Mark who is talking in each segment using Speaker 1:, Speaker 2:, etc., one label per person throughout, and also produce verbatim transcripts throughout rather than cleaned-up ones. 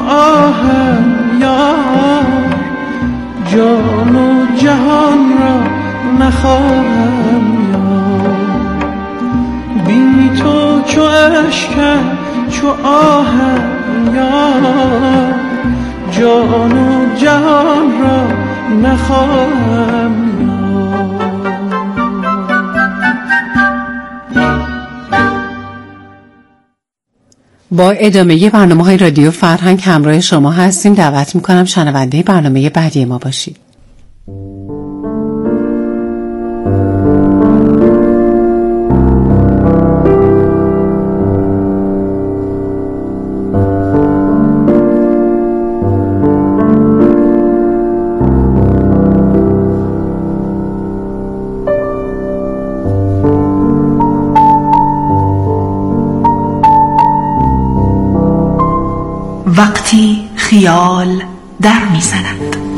Speaker 1: آهم یار، جان و جهان را نخواهم یار. بی تو چو اشکم چو آهم یار، جان و جهان را نخواهم یار.
Speaker 2: با ادامه برنامه‌های رادیو فرهنگ همراه شما هستیم. دعوت می‌کنم شنونده برنامه بعدی ما باشید.
Speaker 3: وقتی خیال در میزند.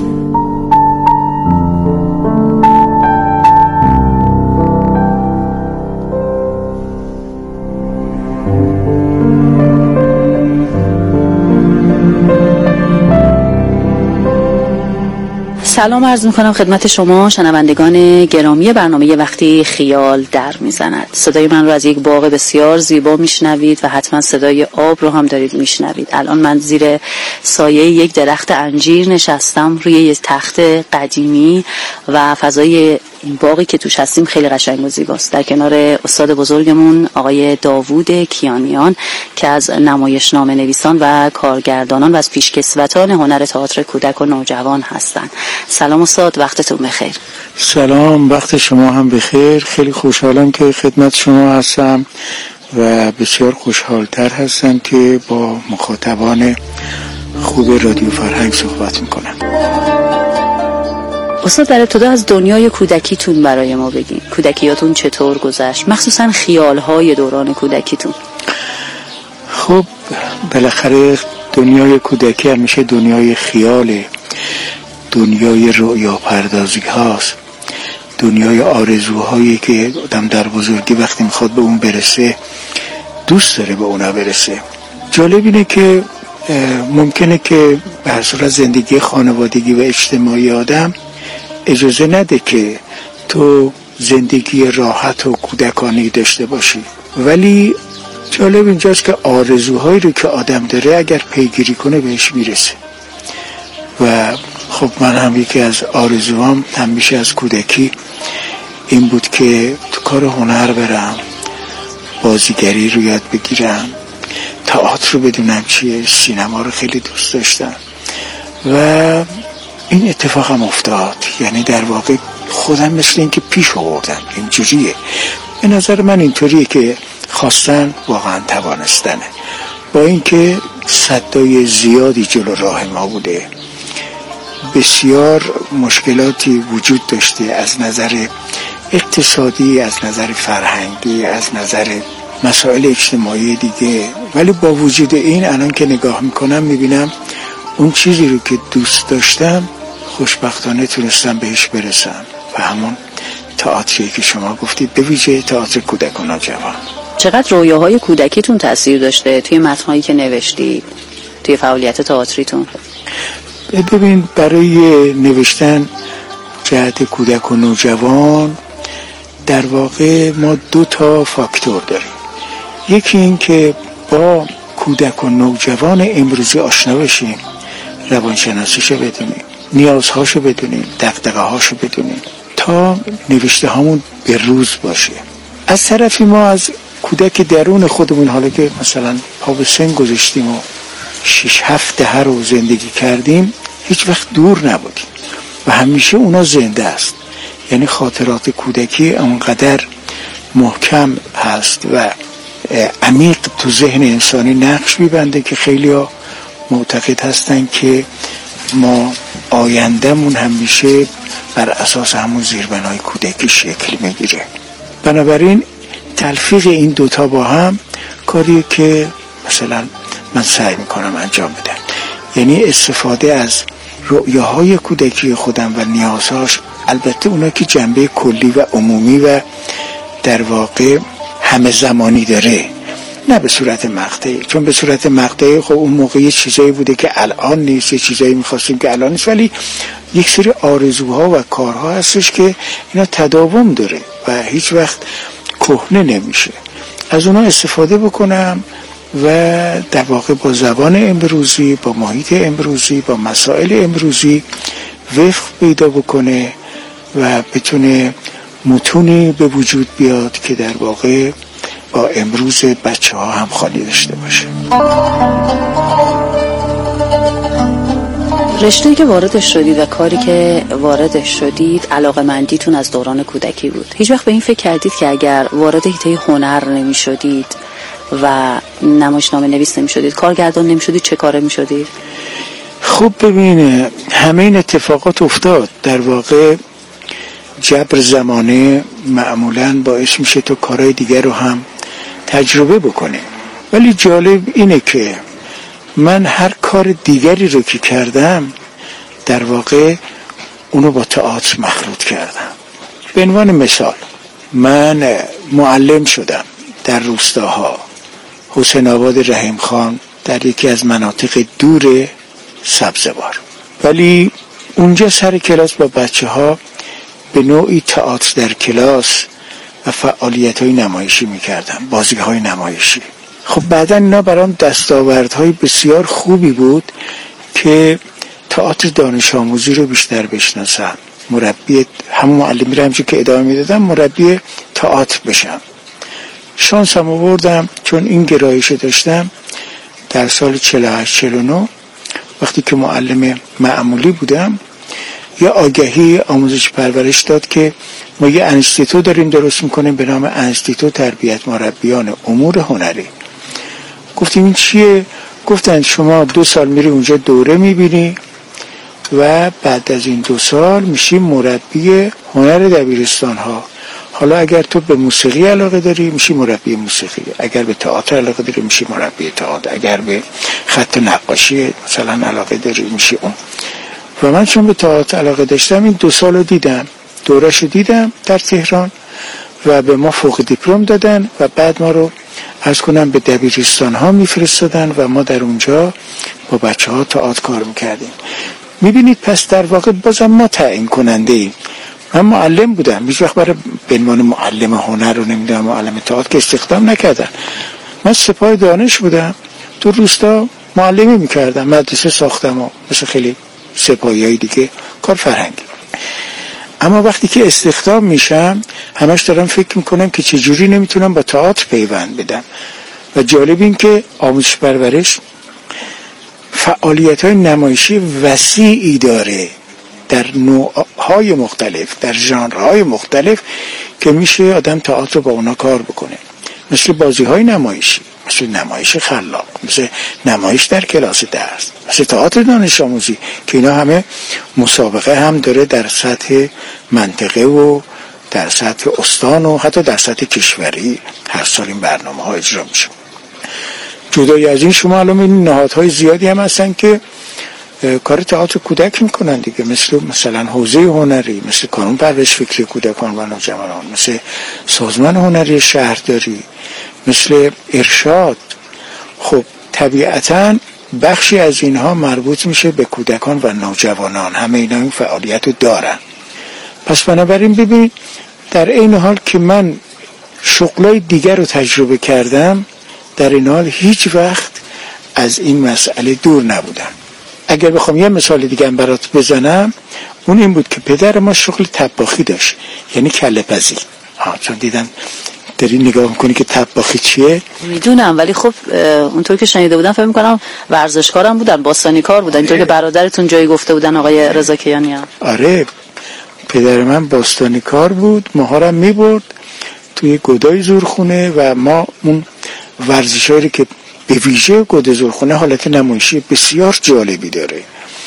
Speaker 4: سلام عرض میکنم خدمت شما شنوندگان گرامی برنامه وقتی خیال در میزند. صدای من رو از یک باغ بسیار زیبا میشنوید و حتما صدای آب رو هم دارید میشنوید. الان من زیر سایه یک درخت انجیر نشستم روی یک تخت قدیمی و فضای این باقی که توش هستیم خیلی قشنگ و زیباست. در کنار استاد بزرگمون آقای داوود کیانیان که از نمایشنامه نویسان و کارگردانان و از پیشکسوتان هنر تئاتر کودک و نوجوان هستند. سلام استاد، وقتتون بخیر.
Speaker 5: سلام، وقت شما هم بخیر. خیلی خوشحالم که خدمت شما هستم و بسیار خوشحالتر هستم که با مخاطبان خوب رادیو فرهنگ صحبت میکنم.
Speaker 4: استاد در ابتدا از دنیای کودکیتون برای ما بگین. کودکیاتون چطور گذشت؟ مخصوصا خیالهای دوران کودکیتون.
Speaker 5: خب بالاخره دنیای کودکی همیشه دنیای خیاله، دنیای رؤیا پردازی هاست، دنیای آرزوهایی که آدم در بزرگی وقتی میخواد به اون برسه دوست داره به اونا برسه. جالب اینه که ممکنه که به هر صورت زندگی خانوادگی و اجتماعی آدم اجازه نده که تو زندگی راحت و کودکانه داشته باشی، ولی جالب اینجاست که آرزوهایی رو که آدم داره اگر پیگیری کنه بهش میرسه. و خب من هم یکی از آرزوام همیشه از کودکی این بود که تو کار هنر برم، بازیگری رو یاد بگیرم، تئاتر رو بدونم چیه، سینما رو خیلی دوست داشتم و این اتفاق هم افتاد. یعنی در واقع خودم مثل این که پیش آوردم، اینجوریه. به نظر من اینطوریه که خواستن واقعا توانستنه. با اینکه صدای زیادی جلو راه ما بوده، بسیار مشکلاتی وجود داشته از نظر اقتصادی، از نظر فرهنگی، از نظر مسائل اجتماعی دیگه، ولی با وجود این الان که نگاه میکنم میبینم اون چیزی رو که دوست داشتم خوشبختانه تونستم بهش برسم و همون تئاتری که شما گفتید، به ویژه تئاتر کودک و نوجوان.
Speaker 4: چقدر رویاهای کودکیتون تاثیر داشته توی متن‌هایی که نوشتید، توی فعالیت تئاتریتون؟
Speaker 5: ببین، برای نوشتن جهت کودک و نوجوان در واقع ما دو تا فاکتور داریم. یکی این که با کودک و نوجوان امروزی آشنا بشیم، روانشناسیشو بدونیم، نیازهاشو بدونیم، دغدغه‌هاشو بدونیم تا نوشته هامون به روز باشه. از طرفی ما از کودک درون خودمون، حالا که مثلا پا به سن گذاشتیم و شش هفت دهه رو زندگی کردیم، هیچ وقت دور نبودیم و همیشه اونا زنده است. یعنی خاطرات کودکی اونقدر محکم هست و عمیق تو ذهن انسانی نقش میبنده که خیلی ها معتقد هستن که ما آیندهمون همیشه بر اساس همون زیربنای کودکی شکل میگیره. بنابراین تلفیق این دوتا با هم کاریه که مثلا من سعی میکنم انجام بدم. یعنی استفاده از رؤیاهای کودکی خودم و نیازهاش، البته اونا که جنبه کلی و عمومی و در واقع همه زمانی داره، نه به صورت مقطعی، چون به صورت مقطعی خب اون موقع یه چیزایی بوده که الان نیست، یه چیزایی میخواستیم که الان نیست، ولی یک سری آرزوها و کارها هستش که اینا تداوم داره و هیچ وقت کهنه نمیشه. از اونا استفاده بکنم و در واقع با زبان امروزی، با محیط امروزی، با مسائل امروزی وفق پیدا بکنه و بتونه متونی به وجود بیاد که در واقع با امروز بچه ها هم خالی داشته باشه.
Speaker 4: رشته‌ای که واردش شدید و کاری که واردش شدید علاقه‌مندیتون از دوران کودکی بود. هیچ وقت به این فکر کردید که اگر وارد حیطه هنر نمی شدید و نمایشنامه نویس نمی شدید، کارگردان نمی شدید، چه کاره می شدید؟
Speaker 5: خب ببینه همه این اتفاقات افتاد. در واقع جبر زمانه معمولاً باعث میشه تو کارهای دیگر رو هم تجربه بکنه، ولی جالب اینه که من هر کار دیگری رو که کردم در واقع اونو با تئاتر مخلوط کردم. به عنوان مثال من معلم شدم در روستاها، حسین آباد رحیم خان، در یکی از مناطق دور سبزوار، ولی اونجا سر کلاس با بچه ها به نوعی تئاتر در کلاس و فعالیت های نمایشی میکردم، بازی های نمایشی. خب بعدا اینا برام دستاوردهای بسیار خوبی بود که تئاتر دانش آموزی رو بیشتر بشناسم، مربی همون معلمی رو همچون که ادامه میدادم مربی تئاتر بشم. شانسم آوردم چون این گرایش داشتم. در سال چهل و هشت چهل و نه وقتی که معلم معمولی بودم یه آگهی آموزش پرورش داد که ما یه انستیتو داریم درست میکنیم به نام انستیتو تربیت مربیان امور هنری. گفتیم این چیه؟ گفتن شما دو سال میری اونجا دوره میبینی و بعد از این دو سال میشی مربی هنر دبیرستان ها. حالا اگر تو به موسیقی علاقه داری میشی مربی موسیقی، اگر به تئاتر علاقه داری میشی مربی تئاتر، اگر به خط نقاشی مثلا علاقه داری میشی اون. و من چون به تئاتر علاقه داشتم این دو سالو دیدم، دورهشو دیدم در تهران و به ما فوق دیپلم دادن و بعد ما رو عرض کنم به دبیرستان ها میفرستادن و ما در اونجا با بچه ها تئاتر کار میکردیم. میبینید پس در واقع بازم ما تعیین کننده ایم. من معلم بودم، هیچ وقت برای به عنوان معلم هنر رو نمیدونم معلم تئاتر که استخدام نکردن. من سپاه دانش بودم، تو روستا معلمی میکردم، مدرسه ساختم و مثل خیلی سپاهی های دیگه کار فرهنگی. اما وقتی که استخدام میشم همش دارم فکر میکنم که چجوری نمیتونم با تئاتر پیوند بدم. و جالب این که آموزش پرورش فعالیت های نمایشی وسیعی داره در نوعهای مختلف، در ژانرهای مختلف که میشه آدم تئاتر با اونا کار بکنه، مثل بازی های نمایشی، مثل نمایش خلاق، مثل نمایش در کلاس درس، مثل تئاتر دانش آموزی که اینا همه مسابقه هم داره در سطح منطقه و در سطح استان و حتی در سطح کشوری هر سال این برنامه ها اجرا میشه. جدای از این شما الان این نهادهای زیادی هم هستن که کار تئاتر کودک میکنن دیگه، مثل مثلا حوزه هنری، مثل کانون پرورش فکری کودکان و نوجوانان، مثل سازمان هنری شهرداری، مثل ارشاد. خب طبیعتاً بخشی از اینها مربوط میشه به کودکان و نوجوانان، همه اینا این فعالیت رو دارن. پس بنابراین ببین در این حال که من شغلای دیگر رو تجربه کردم، در این حال هیچ وقت از این مسئله دور نبودم. اگر بخوام یه مثال دیگه هم برات بزنم، اون این بود که پدر ما شغل طباخی داشت، یعنی کله پزی. ها چون دیدم داری نگاه میکنی که طباخی چیه؟
Speaker 4: میدونم، ولی خب اونطور که شنیده بودم فکر میکنم ورزشکارم بودن، باستانی کار بودن، اینطور که برادرتون جایی گفته بودن آقای رضا کیانیان.
Speaker 5: آره پدر من باستانی کار بود، ماهارم میبرد توی گودای زورخونه و ما اون ورزشایی که به ویژه گود زورخونه حالت نمایشی بسیار جالبی داره.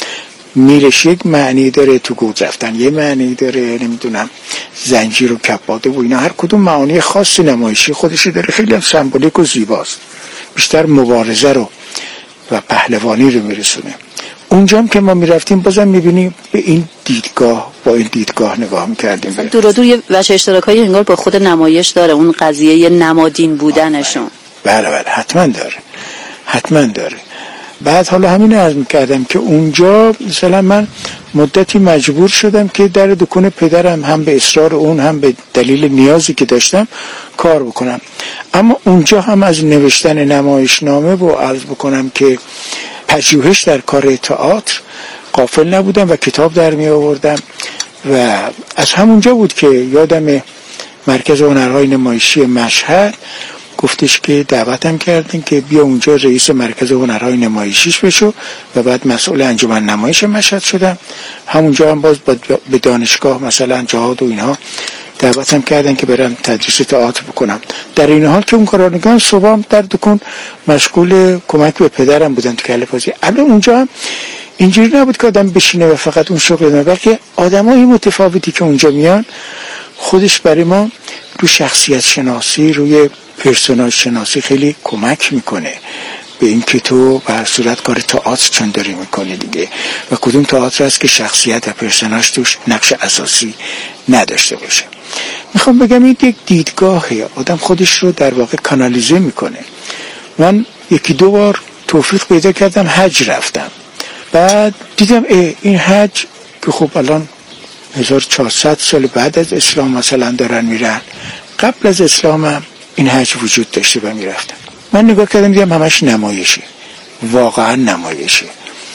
Speaker 5: میرش یک معنی داره، تو گود رفتن یه معنی داره، نمیدونم زنجیر و کباده و اینا هر کدوم معانی خاصی نمایشی خودش داره، خیلی هم سمبولیک و زیباست، بیشتر مبارزه رو و پهلوانی رو میرسونه. اونجا هم که ما میرفتیم بازم میبینیم به این دیدگاه با این دیدگاه نگاه میکردیم.
Speaker 4: دور و دور یه وجه اشتراکایی انگار با خود نمایش داره، اون قضیه نمادین بودنشون.
Speaker 5: بله بله حتما داره، حتما داره. بعد حالا همین عرض میکردم که اونجا مثلا من مدتی مجبور شدم که در دکون پدرم هم به اصرار اون هم به دلیل نیازی که داشتم کار بکنم. اما اونجا هم از نوشتن نمایشنامه و عرض بکنم که پژوهش در کار تئاتر غافل نبودم و کتاب در می آوردم و از همونجا بود که یادم مرکز هنرهای نمایشی مشهد گفتش که دعوتم کردن که بیا اونجا رئیس مرکز هنرهای نمایشیش بشو و بعد مسئول انجمن نمایش مشهد شدم. همونجا هم باز به دانشگاه مثلا جهاد و اینها دعوتم کردن که برم تدریس تئاتر بکنم. در این حال که اون کارانگان صبحم در دکون مشغول کمک به پدرم بودن تو کله بازی. الان اونجا هم اینجوری نبود که آدم بشینه و فقط اون شغل نه، بلکه آدمای متفاوتی که اونجا میان خودش برای ما رو شخصیت شناسی، روی پرسوناژ شناسی خیلی کمک میکنه به این که تو به هر صورت کار تئاتر چون داری میکنی دیگه و کدوم تئاتر هست که شخصیت و پرسوناژ توش نقش اساسی نداشته باشه. میخوام بگم این یک دیدگاهه، آدم خودش رو در واقع کانالیزه میکنه. من یکی دو بار توفیق پیدا کردم حج رفتم، بعد دیدم این حج که خب الان هزار و چهارصد سال بعد از اسلام مثلا دارن میرن، قبل از اسلام هم این حج وجود داشته و میرفتم. من نگاه کردم دیدم همش نمایشه، واقعا نمایشه.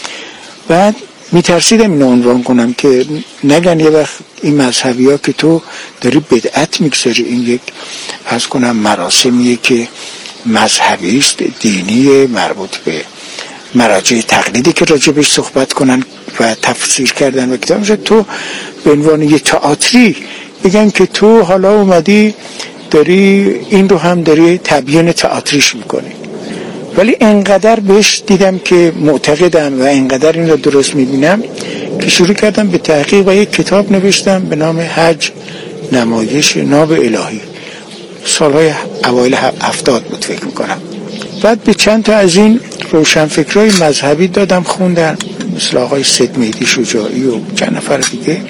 Speaker 5: بعد میترسیدم اینو عنوان کنم که نگن یه وقت این مذهبی ها که تو داری بدعت میگذاری، این یک از کنم مراسمیه که مذهبی است، دینی، مربوط به مراجع تقلیدی که راجبش صحبت کنن و تفسیر کردن و کتاب شد. تو به عنوان یه تئاتری بگن که تو حالا اومدی داری این رو هم داری تبیین تئاتریش میکنی. ولی انقدر بهش دیدم که معتقدم و انقدر این رو درست میبینم که شروع کردم به تحقیق و یک کتاب نوشتم به نام حج نمایش ناب الهی. سالهای اوایل هفتاد بود فکر میکنم. بعد به چند تا از این روشنفکرای مذهبی دادم خوندن، مثل آقای سید مهدی شجاعی و چند نفر دیگه.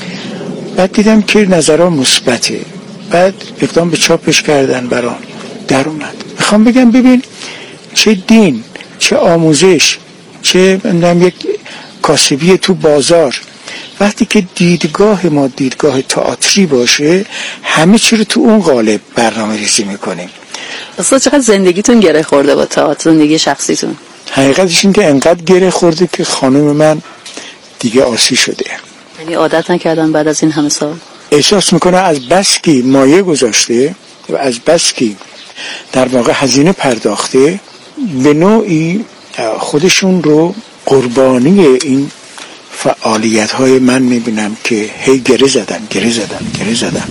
Speaker 5: بعد دیدم که نظرها مثبته. بعد اقدام به چاپش کردن برام در اومد. میخوام بگم ببین چه دین، چه آموزش، چه بندم یک کاسبی تو بازار، وقتی که دیدگاه ما دیدگاه تئاتری باشه همه چی رو تو اون قالب برنامه ریزی میکنیم.
Speaker 4: اصلا چقدر زندگیتون گره خورده با تئاتر، زندگی شخصیتون؟
Speaker 5: حقیقتش این که انقدر گره خورده که خانم من دیگه آسی شده.
Speaker 4: یعنی عادت نکردن بعد از این همه سال؟
Speaker 5: احساس میکنه از بس که مایه گذاشته و از بس که در واقع هزینه پرداخته به نوعی خودشون رو قربانی این فعالیت های من میبینم که هی گره زدن گره زدن گره زدن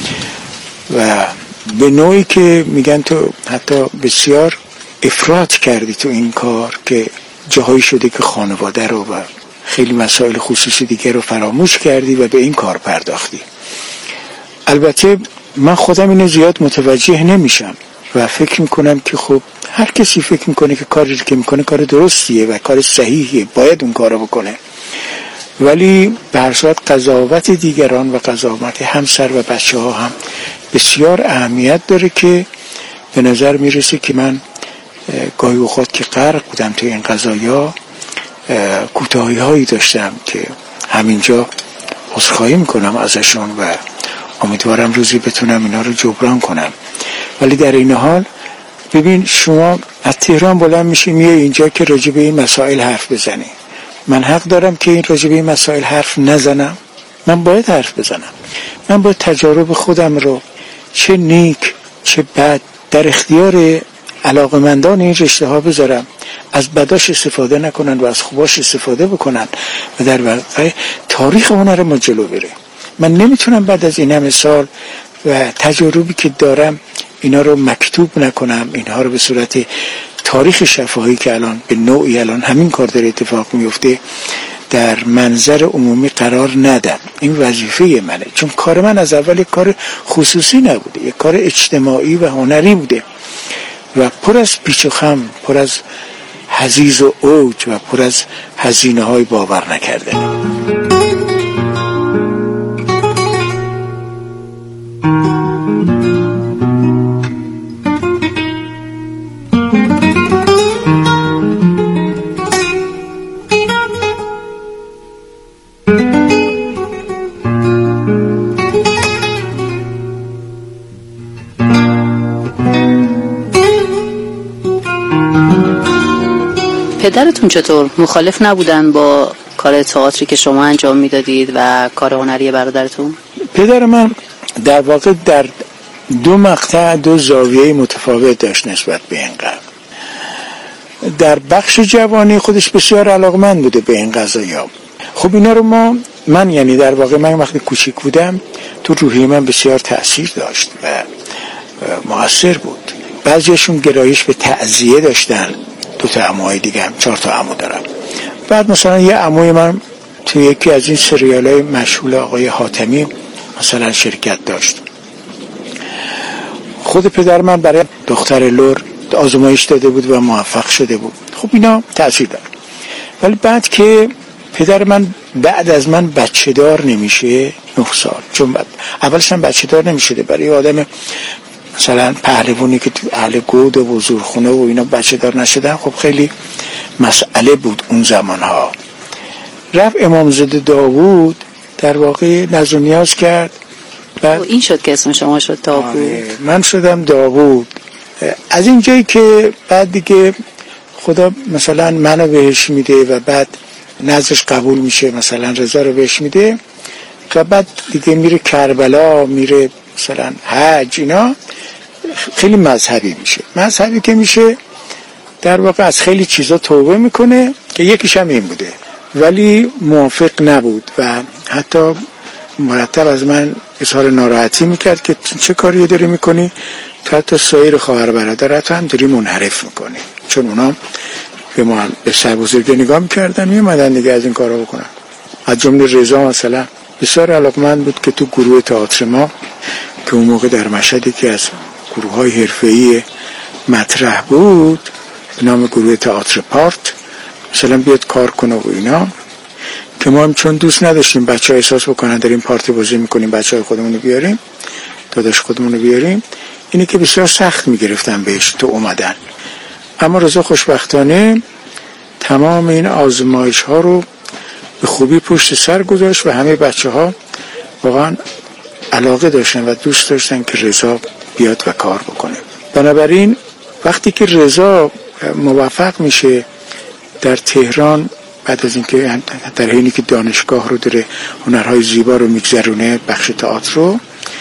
Speaker 5: و به نوعی که میگن تو حتی بسیار افراط کردی تو این کار که جاهایی شده که خانواده رو و خیلی مسائل خصوصی دیگه رو فراموش کردی و به این کار پرداختی. البته من خودم اینو زیاد متوجه نمیشم و فکر میکنم که خب هر کسی فکر میکنه که کاری که میکنه کار درستیه و کار صحیحیه، باید اون کارو بکنه. ولی به هر صورت قضاوت دیگران و قضاوت همسر و بچه ها هم بسیار اهمیت داره که به نظر میرسه که من گاهی اوقات که غرق بودم توی این قضایا کوتاهی هایی داشتم که همینجا عذرخواهی میکنم ازشون و امیدوارم روزی بتونم اینا رو جبران کنم. ولی در این حال ببین شما از تهران بلند میشی میای اینجا که راجع به این مسائل حرف بزنی. من حق دارم که این راجع به این مسائل حرف نزنم؟ من باید حرف بزنم. من باید تجارب خودم رو چه نیک چه بد در اختیار علاقمندان این رشته ها بذارم، از بداش استفاده نکنن و از خوباش استفاده بکنن و در واقع تاریخ هنر ما جلو بره. من نمیتونم بعد از این همه سال و تجاربی که دارم اینا رو مکتوب نکنم، اینها رو به صورت تاریخ شفاهی که الان به نوعی الان همین کار داره اتفاق میفته در منظر عمومی قرار ندم. این وظیفه منه، چون کار من از اول یک کار خصوصی نبوده، یک کار اجتماعی و هنری بوده و پر از پیچ و خم، پر از حضیض و اوج و پر از هزینه های باور نکردنی.
Speaker 4: پدرتون چطور مخالف نبودن با کار تئاتری که شما انجام میدادید و کار هنری برادرتون؟
Speaker 5: پدر من در واقع در دو مقطع دو زاویه متفاوت داشت نسبت به این قضیه. در بخش جوانی خودش بسیار علاقمند بوده به این قضایا. خب اینا رو ما من یعنی در واقع من وقتی کوچیک بودم تو روحی من بسیار تأثیر داشت و مؤثر بود. بعضیشون گرایش به تعزیه داشتن. دو تا عموهای دیگه هم چهار تا عمو دارم. بعد مثلا یه عموی من تو یکی از این سریال‌های مشهور آقای حاتمی مثلا شرکت داشت. خود پدر من برای دختر لور آزمایش داده بود و موفق شده بود. خب اینا تأثیر داره. ولی بعد که پدر من بعد از من بچه دار نمیشه نه سال، چون بعد اولش هم بچه دار نمیشده، برای آدم مثلا پهلوانی که تو اهل گود و زورخونه و اینا بچه دار نشدن خب خیلی مسئله بود اون زمانها. رفت امامزاده داوود در واقع نظر و نیاز کرد
Speaker 4: و این شد که اسم شما شد داوود.
Speaker 5: من شدم داوود. از این جایی که بعد دیگه خدا مثلا منو بهش میده و بعد نظرش قبول میشه، مثلا رضا رو بهش میده و بعد دیگه میره کربلا، میره مثلا حج، اینا خیلی مذهبی میشه. مذهبی که میشه در واقع از خیلی چیزا توبه میکنه که یکیش هم این بوده، ولی موافق نبود و حتی مرتب از من اظهار ناراحتی میکرد که چه کاری داری میکنی، تا حتی سایر خواهر برادرت هم داری منحرف میکنی، چون اونا به ما به سر بزرگی نگاه میکردن میومدن دیگه از این کارا بکنن. از جمله رضا مثلا بسیار علاقمند بود که تو گروه تئاتر ما که اون موقع در مشهدی که از گروه های حرفه‌ای مطرح بود به نام گروه تئاتر پارت مثلا بیاد کار کنه و اینا، که ما هم چون دوست نداشتیم بچه ها احساس بکنن داریم پارتی بازی میکنیم، بچه های خودمونو بیاریم، داداش خودمونو بیاریم، اینی که بسیار سخت میگرفتن بهش تو اومدن. اما رضا خوشبختانه تمام این آزمایش ها رو به خوبی پشت سر گذاشت و همه بچه ها واقعا علاقه داشتن و دوست داشتن که رضا بیاد و کار بکنه. بنابراین وقتی که رضا موفق میشه در تهران، بعد از اینکه در حینی که دانشگاه رو داره هنرهای زیبا رو میگذرونه بخش تئاتر رو،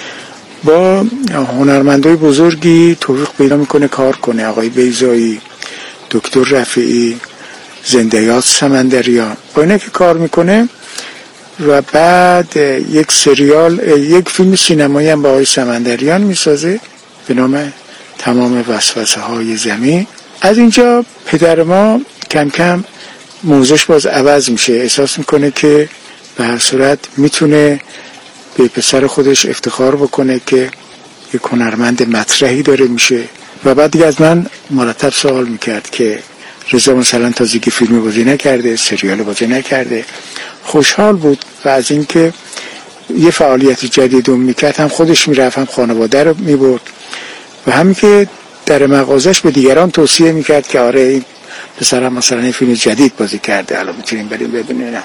Speaker 5: با هنرمندای بزرگی توفیق پیدا میکنه کار کنه، آقای بیضایی، دکتر رفیعی، زنده‌یاد سمندریان، با اینا که کار میکنه و بعد یک سریال یک فیلم سینمایی هم با آقای سمندریان میسازه به نام تمام وسوسه های زمین. از اینجا پدر ما کم کم موضوعش باز عوض میشه، احساس میکنه که به هر صورت میتونه به پسر خودش افتخار بکنه که یک هنرمند مطرحی داره میشه. و بعد دیگه از من مرتب سوال میکرد که رضا مثلا تازگی فیلم بازی نکرده، سریال بازی نکرده. خوشحال بود و از اینکه یه فعالیت جدید رو میکرد هم خودش میرفت هم خانواده رو میبرد و همین که در مغازش به دیگران توصیه میکرد که آره این پسرم مثلا این فیلم جدید بازی کرده، الان میتونیم بریم ببینیم.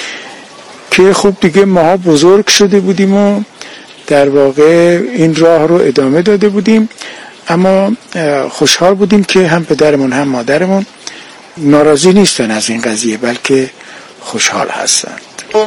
Speaker 5: که خوب دیگه ماها بزرگ شده بودیم و در واقع این راه رو ادامه داده بودیم، اما خوشحال بودیم که هم پدرمون هم مادرمون ناراضی نیستن از این قضیه، بلکه خوشحال هستند.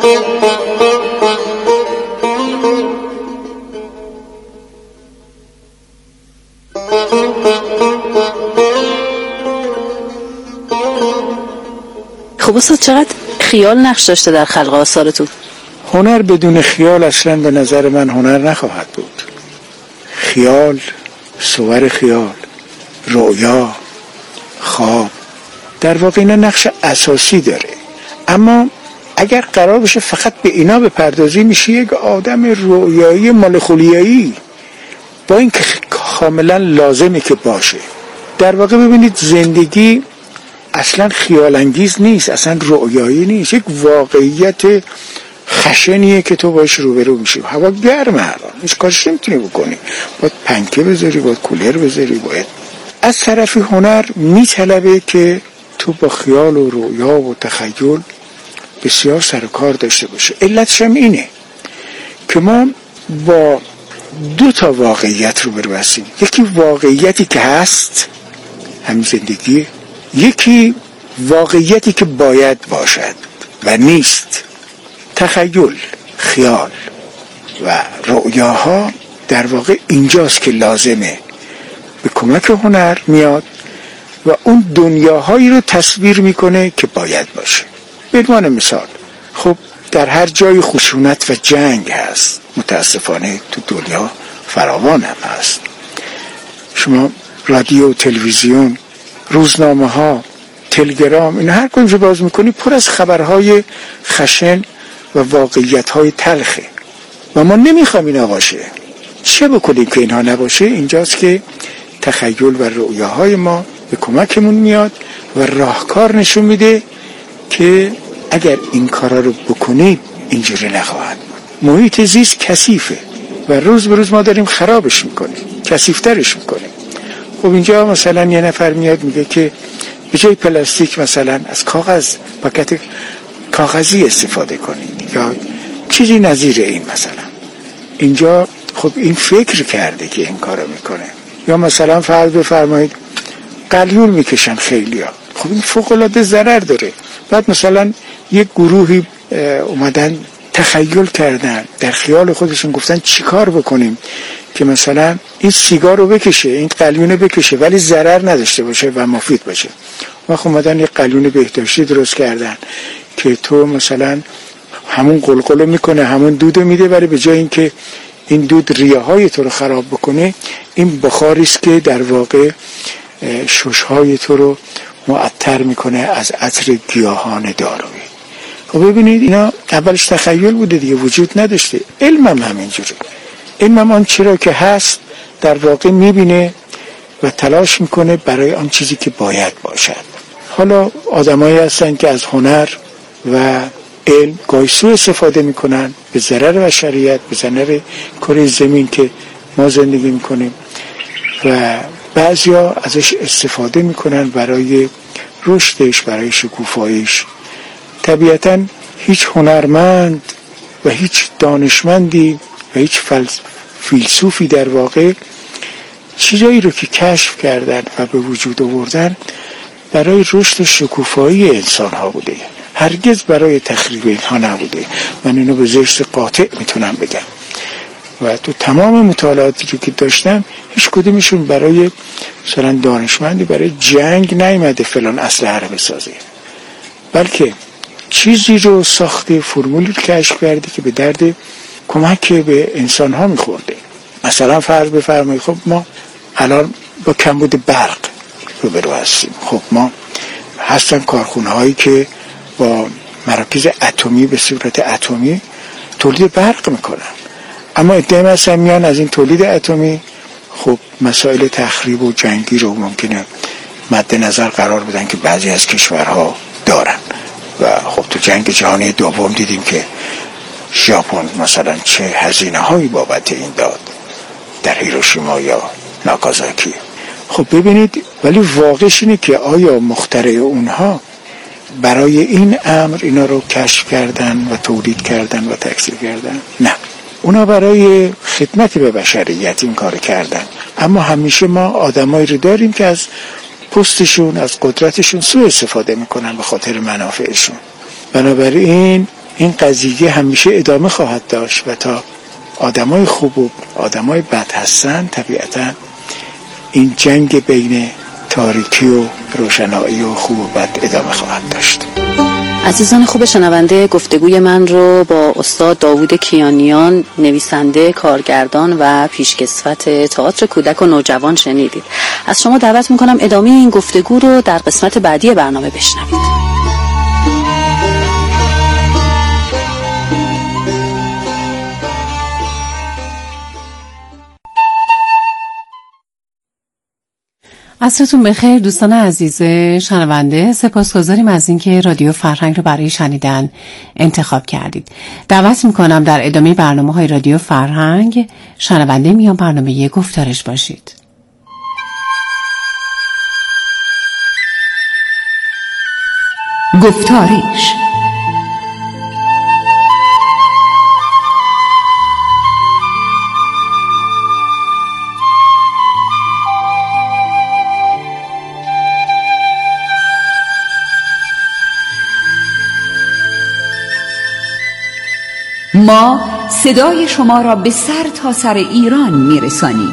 Speaker 4: خب استاد چقدر خیال نقش داشته در خلق آثارتون؟
Speaker 5: هنر بدون خیال اصلا به نظر من هنر نخواهد بود. خیال، صور خیال، رؤیا، خواب، در واقع اینا نقش اساسی داره. اما اگر قرار بشه فقط به اینا بپردازی میشه یک آدم رؤیایی مالخولیایی، با این که کاملا لازمه که باشه. در واقع ببینید زندگی اصلا خیال انگیز نیست، اصلا رؤیایی نیست، یک واقعیت خشنیه که تو باش روبرو میشی. هوا گرمه الان، هیچ کارش نمیتونی بکنی، باید پنکه بذاری، باید کولر بذاری، باید. از طرفی هنر میطلبه که تو با خیال و رؤیا و تخیل بسیار سر و کار داشته باشه. علتش هم اینه که ما با دو تا واقعیت روبرو هستیم. یکی واقعیتی که هست همین زندگی، یکی واقعیتی که باید باشد و نیست. تخیل، خیال و رؤیاها در واقع اینجاست که لازمه به کمک هنر میاد و اون دنیاهایی رو تصویر میکنه که باید باشه. به عنوان مثال، خب در هر جای خشونت و جنگ هست، متاسفانه تو دنیا فراوان هم هست. شما رادیو، تلویزیون، روزنامه ها، تلگرام، این هر کجا باز میکنی پر از خبرهای خشن و واقعیت های تلخه و ما نمیخوام اینا باشه. چه بکنیم که اینها نباشه؟ اینجاست که تخیل و رؤیاهای ما به کمکمون میاد و راهکار نشون میده که اگر این کارا رو بکنید اینجوری نخواهد. محیط زیست کثیفه و روز به روز ما داریم خرابش میکنیم، کثیفترش میکنیم. خب اینجا مثلا یه نفر میاد میگه که به جای پلاستیک مثلا از کاغذ، پاکت کاغذی استفاده کنید یا چیزی نظیر این. مثلا اینجا خب این فکر کرده که این کارو میکنه. یا مثلا فرض بفرمایید قلیون میکشن خیلیا، خب این فوق العاده ضرر داره. بعد مثلا یک گروهی اومدن تخیل کردن، در خیال خودشون گفتن چیکار بکنیم که مثلا این سیگار رو بکشه، این قلیون رو بکشه ولی ضرر نداشته باشه و مفید باشه. و خب اومدن یک قلیون بهداشتی درست کردن که تو مثلا همون قلقلو میکنه، همون دودو میده، ولی به جای اینکه این دود ریه‌های تو رو خراب بکنه، این بخاری است که در واقع شش‌های تو رو معطر میکنه از عطر گیاهان دارویی. خب ببینید اینا اولش تخیل بوده دیگه، وجود نداشته. علم هم همینجوره. علم هم آن چرا که هست در واقع میبینه و تلاش میکنه برای آن چیزی که باید باشد. حالا آدمایی هستن که از هنر و علم گاهی سوء استفاده میکنن به ضرر بشریت، به ضرر کره زمین که ما زندگی میکنیم و بعضیا ازش استفاده میکنن برای رشدش، برای شکوفاییش. طبیعتاً هیچ هنرمند و هیچ دانشمندی و هیچ فیلسوفی در واقع چیزایی رو که کشف کردن و به وجود آوردن برای رشد و شکوفایی انسان ها بوده، هرگز برای تخریب اینها نبوده. من اینو به زشت قاطع میتونم بگم و تو تمام مطالعاتی که داشتم هیچ کدومشون برای مثلا دانشمندی برای جنگ نیامده فلان اسلحه رو بسازه، بلکه چیزی رو ساخته، فرمولی رو کشف کرده که به درد کمک به انسان ها میخورده. مثلا فرض بفرمایید خب ما الان با کمبود برق روبرو هستیم. خب ما هستن کارخونه هایی که با مراکز اتمی به صورت اتمی تولید برق میکنن، اما ادعای مثلا میان از این تولید اتمی خب مسائل تخریب و جنگی رو ممکنه مد نظر قرار بدن که بعضی از کشورها دارن و خب تو جنگ جهانی دوم دیدیم که ژاپن مثلا چه هزینه هایی بابت این داد در هیروشیما یا ناگازاکی. خب ببینید، ولی واقعش اینه که آیا مخترع اونها برای این امر اینا رو کشف کردن و تولید کردن و تکثیر کردن؟ نه، اونا برای خدمت به بشریت این کار کردن. اما همیشه ما آدمایی رو داریم که از پستشون، از قدرتشون سوء استفاده میکنن به خاطر منافعشون. بنابراین این قضیه همیشه ادامه خواهد داشت و تا آدمای خوب و آدمای بد هستن طبیعتا این جنگ بین تاریکی و روشنایی و خوب و بد ادامه خواهد داشت.
Speaker 4: عزیزان خوب شنونده، گفتگوی من رو با استاد داوود کیانیان، نویسنده، کارگردان و پیشکسوت تئاتر کودک و نوجوان شنیدید. از شما دعوت میکنم ادامه این گفتگو رو در قسمت بعدی برنامه بشنوید.
Speaker 2: عصرتون بخیر دوستان عزیز شنونده، سپاسگزاریم از اینکه رادیو فرهنگ رو برای شنیدن انتخاب کردید. دعوت میکنم در ادامه برنامه های رادیو فرهنگ شنونده میان برنامه گفتارش باشید.
Speaker 3: گفتارش
Speaker 6: ما صدای شما را به سر تا سر ایران میرسانیم.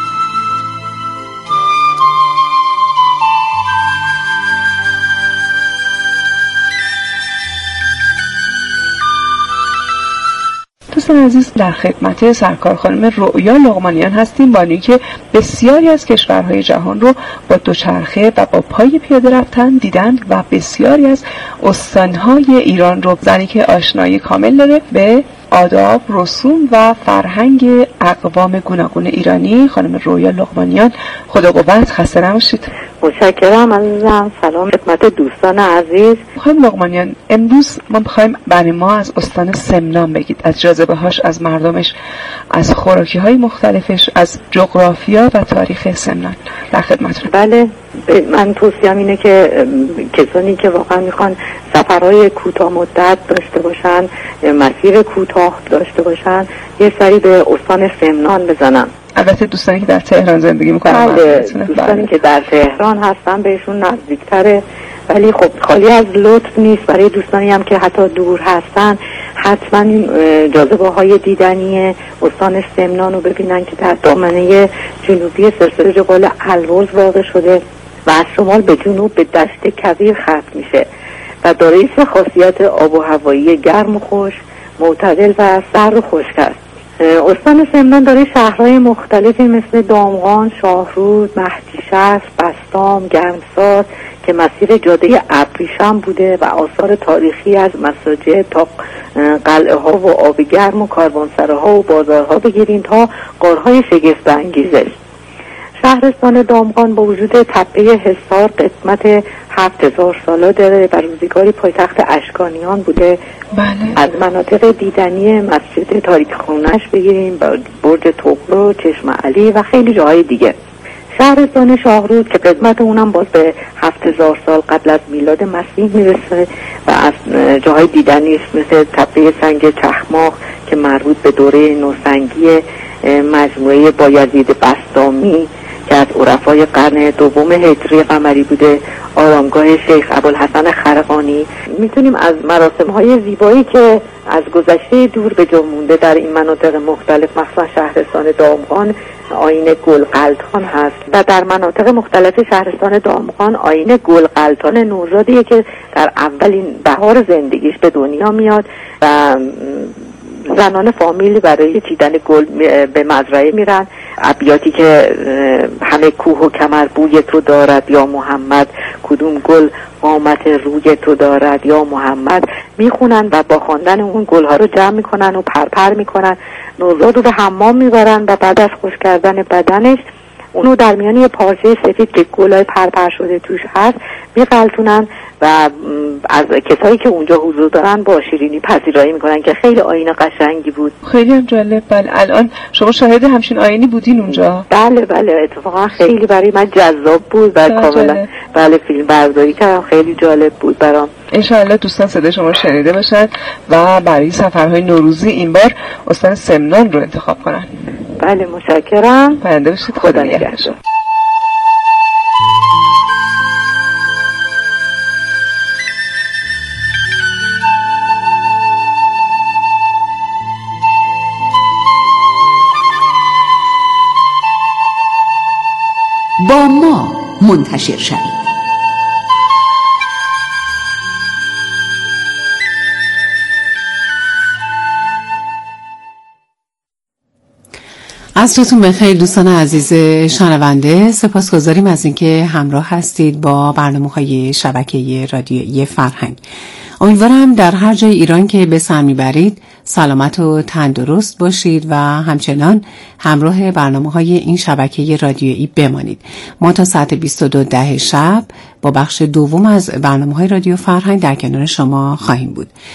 Speaker 7: دوستان عزیز، در خدمت سرکار خانم رؤیا لقمانیان هستیم، بانی که بسیاری از کشورهای جهان رو با دوچرخه و با پای پیاده رفتن دیدند و بسیاری از استانهای ایران رو، زنی که آشنایی کامل داره به آداب، رسوم و فرهنگ اقوام گوناگون ایرانی. خانم رؤیا لقمانیان، خدا قوت، خسته نباشید.
Speaker 8: متشکرم عزیزم. سلام خدمت دوستان عزیز.
Speaker 7: خانم لقمانیان، امروز ما می‌خوایم برای ما از استان سمنان بگید، از جاذبه هاش، از مردمش، از خوراکی های مختلفش، از جغرافیا و تاریخ سمنان. در خدمتتون.
Speaker 8: بله، من توصیه‌ام اینه که کسانی که واقعا میخوان سفرهای کوتاه مدت داشته باشن، مسیر کوتاه داشته باشن، یه سری به استان سمنان بزنن.
Speaker 7: البته دوستانی که در تهران زندگی میکنن،
Speaker 8: بله، دوستانی که در تهران هستن بهشون نزدیکتره، ولی خب خالی از لطف نیست. برای دوستانی هم که حتی دور هستن، حتما این جاذبه های دیدنی استان سمنان رو ببینن که در دامنه جنوبی سلسله جبال البرز واقع شده و از شمال به جنوب به دشت کویر ختم میشه و دارای سه خاصیت آب و هوایی گرم و خوش، معتدل و سرد و خشک است. استان سمنان داره شهرهای مختلفی مثل دامغان، شاهرود، مهدیشهر، بستام، گرمسار که مسیر جاده ابریشم بوده و آثار تاریخی از مساجد تا قلعه ها و آب گرم و کاروانسراها و بازارها بگیرین تا غارهای شگفت انگیزش. شهرستان دامغان با وجود تپه حصار قسمت هفت هزار ساله داره و روزگاری پایتخت اشکانیان بوده.
Speaker 7: بله.
Speaker 8: از مناطق دیدنی مسجد تاریک خونش بگیریم، برج طغرا، چشم علی و خیلی جاهای دیگه. شهرستان شاهرود که قسمت اونم باز به هفت هزار سال قبل از میلاد مسیح میرسه و از جاهای دیدنی مثل تپه سنگ چخماق که مربوط به دوره نوسنگی، مجموعه بایزید بسطامی که از عرفای قرن دوم هجری قمری بوده، آرامگاه شیخ ابوالحسن خرقانی. میتونیم از مراسم‌های زیبایی که از گذشته دور به جا مونده در این مناطق مختلف، مثلا شهرستان دامغان آیین گلقلتان هست و در مناطق مختلف شهرستان دامغان آیین گلقلتان نوزادیه که در اولین بهار زندگیش به دنیا میاد و زنان فامیل برای چیدن گل به مزرعه میرن. ابیاتی که همه کوه و کمر بوی تو دارد یا محمد، کدوم گل قامت روی تو دارد یا محمد میخونن و با خواندن اون گلها رو جمع میکنن و پرپر میکنن. نوزاد رو به حمام میبرن و بعد از خشک کردن بدنش اونو در میان یه پارچه سفید که گلای پرپر شده توش هست میغلطونن و از کسایی که اونجا حضور دارن با شیرینی پذیرایی میکنن که خیلی آیین قشنگی بود.
Speaker 7: خیلی هم جالب. بله، الان شما شاهد همچین آیینی بودین اونجا؟
Speaker 8: بله بله، اتفاقا خیلی برای من جذاب بود و کاملا بله فیلم برداری کردم، خیلی جالب بود برام.
Speaker 7: انشاءالله دوستان صدای شما شنیده باشد و برای سفرهای نوروزی این بار استان سمنان رو انتخاب کنن.
Speaker 8: بله متشکرم.
Speaker 7: پاینده باشید. خدا نگهدار.
Speaker 6: با ما منتشر شوید.
Speaker 2: عصرتون بخیر دوستان عزیز شنونده، سپاسگزاریم از اینکه همراه هستید با برنامه‌های شبکه رادیویی فرهنگ. امیدوارم در هر جای ایران که به سر میبرید سلامت و تندرست باشید و همچنان همراه برنامه‌های این شبکه رادیویی بمانید. ما تا ساعت بیست و دو ده شب با بخش دوم از برنامه‌های رادیو فرهنگ در کنار شما خواهیم بود.